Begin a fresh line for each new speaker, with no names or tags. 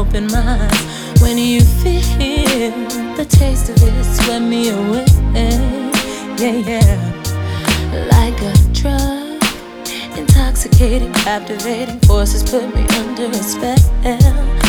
open my eyes. When you feel the taste of it, swept me away. Yeah, yeah. Like a drug, intoxicating, captivating forces put me under a spell.